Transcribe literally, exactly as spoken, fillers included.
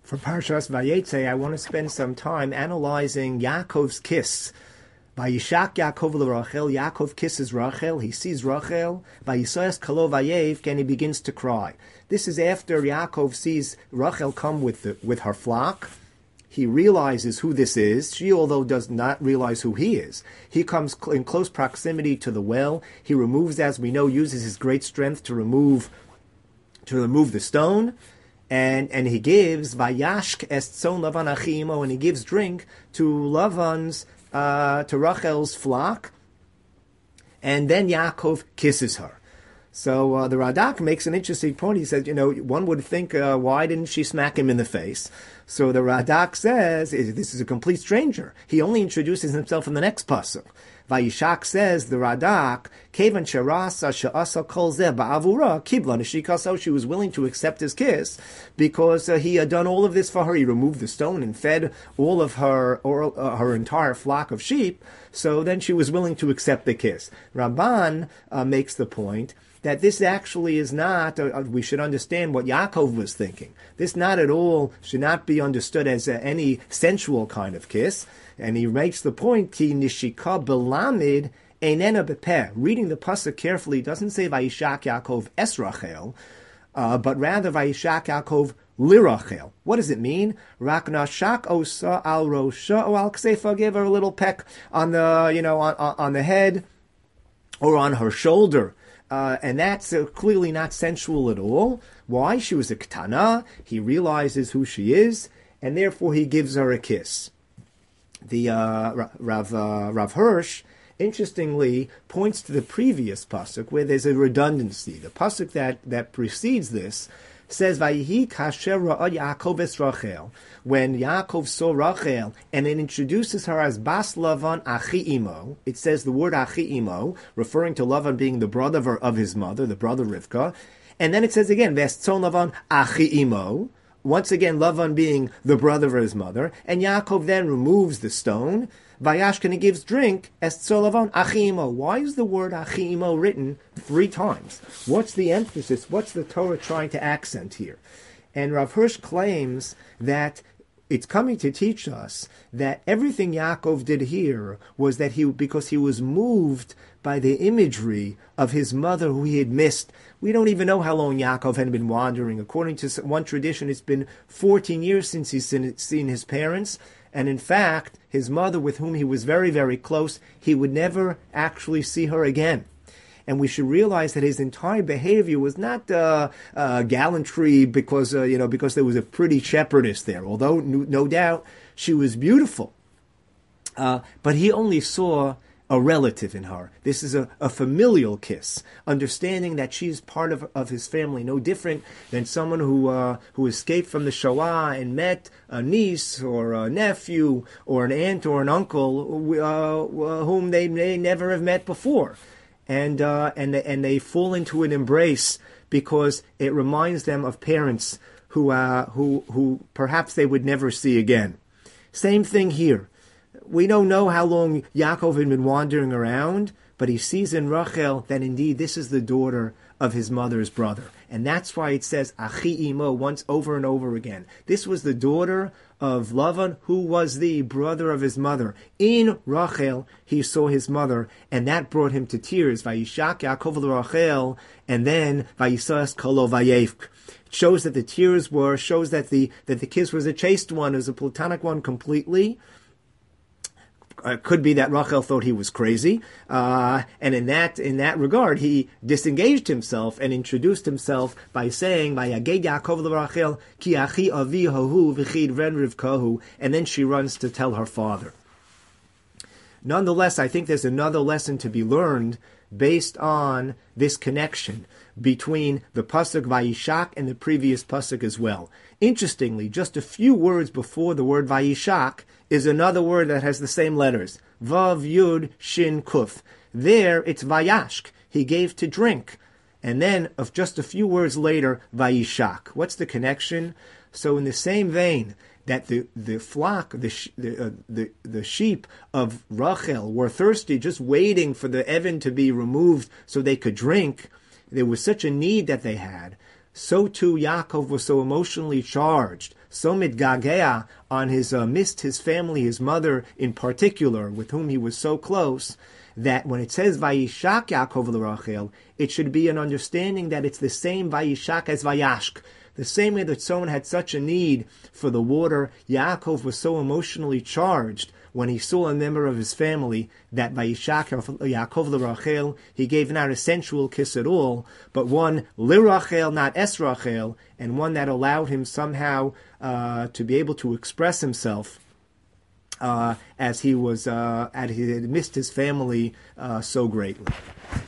For Parshas Vayetze, I want to spend some time analyzing Yaakov's kiss. Vayishak Yaakov l'Rachel, Yaakov kisses Rachel, he sees Rachel, Vayisayas kalo vayev, and he begins to cry. This is after Yaakov sees Rachel come with the, with her flock. He realizes who this is. She, although does not realize who he is. He comes cl- in close proximity to the well. He removes, as we know, uses his great strength to remove to remove the stone. And and he gives Vayashk estzon Lavan achimo, and he gives drink to Lavan's uh, to Rachel's flock, and then Yaakov kisses her. So uh, the Radak makes an interesting point. He says, you know, one would think, uh, why didn't she smack him in the face? So the Radak says, this is a complete stranger. He only introduces himself in the next pasuk. Vayishak says, the Radak, Kevan sherasa she'asa kol zeh ba'avura kibla neshikaso. She was willing to accept his kiss because uh, he had done all of this for her. He removed the stone and fed all of her or, uh, her entire flock of sheep. So then she was willing to accept the kiss. Ramban uh, makes the point that this actually is not, uh, we should understand what Yaakov was thinking. This not at all should not be understood as uh, any sensual kind of kiss. And he makes the point, ki nishika belamid einena bepeh. Reading the pasuk carefully, doesn't say Vayishak Yaakov es Rachel, uh, but rather Vayishak Yaakov lirachel. What does it mean? Rak nashak osa al rosha o al ksefa, give her a little peck on the, you know, on, on the head or on her shoulder. Uh, and that's uh, clearly not sensual at all. Why? She was a ketana. He realizes who she is, and therefore he gives her a kiss. The uh, Rav uh, Rav Hirsch, interestingly, points to the previous pasuk where there's a redundancy. The pasuk that, that precedes this says, "Vayihi kasher ra'a Yaakov es Rachel." When Yaakov saw Rachel, and it introduces her as Bas Lavan Achi Imo, it says the word Achi Imo, referring to Lavan being the brother of his mother, the brother Rivka, and then it says again, Vestzon Lavan Achi Imo, once again Lavan being the brother of his mother, and Yaakov then removes the stone. Vayashkan, he gives drink, Estzon Lavan Achi Imo. Why is the word Achi Imo written three times? What's the emphasis? What's the Torah trying to accent here? And Rav Hirsch claims that it's coming to teach us that everything Yaakov did here was that he, because he was moved by the imagery of his mother who he had missed. We don't even know how long Yaakov had been wandering. According to one tradition, it's been fourteen years since he's seen his parents. And in fact, his mother, with whom he was very, very close, he would never actually see her again. And we should realize that his entire behavior was not uh, uh, gallantry because uh, you know because there was a pretty shepherdess there. Although no, no doubt she was beautiful, uh, but he only saw a relative in her. This is a, a familial kiss, understanding that she is part of of his family, no different than someone who uh, who escaped from the Shoah and met a niece or a nephew or an aunt or an uncle uh, whom they may never have met before. And uh, and and they fall into an embrace because it reminds them of parents who uh, who who perhaps they would never see again. Same thing here. We don't know how long Yaakov had been wandering around, but he sees in Rachel that indeed this is the daughter of his mother's brother, and that's why it says Achi Imo once over and over again. This was the daughter of Lavan, who was the brother of his mother. In Rachel, he saw his mother, and that brought him to tears. Vayishak Yaakov l'Rachel, and then Vayisas kalo vayev. It shows that the tears were, shows that the that the kiss was a chaste one, it was a platonic one completely. Uh, could be that Rachel thought he was crazy, uh, and in that in that regard, he disengaged himself and introduced himself by saying, "Vayaged Yaakov l'Rachel ki achi avi hahu v'chid ren Rivkahu," and then she runs to tell her father. Nonetheless, I think there's another lesson to be learned based on this connection between the pasuk Vayishak and the previous pasuk as well. Interestingly, just a few words before the word Vayishak is another word that has the same letters. Vav, Yud, Shin, Kuf. There, it's Vayashk. He gave to drink. And then, of just a few words later, Vayishak. What's the connection? So in the same vein that the, the flock, the, the, uh, the the sheep of Rachel were thirsty, just waiting for the Evan to be removed so they could drink, there was such a need that they had. so too Yaakov was so emotionally charged, so mitgagea on his uh, missed his family, his mother in particular, with whom he was so close, that when it says Vayishak Yaakov l'Rachel, it should be an understanding that it's the same Vayishak as Vayashk. The same way that someone had such a need for the water, Yaakov was so emotionally charged when he saw a member of his family that Vayishak Yaakov l'Rachel, he gave not a sensual kiss at all, but one l'Rachel, not es Rachel, and one that allowed him somehow uh, to be able to express himself uh, as he was uh, as he had missed his family uh, so greatly.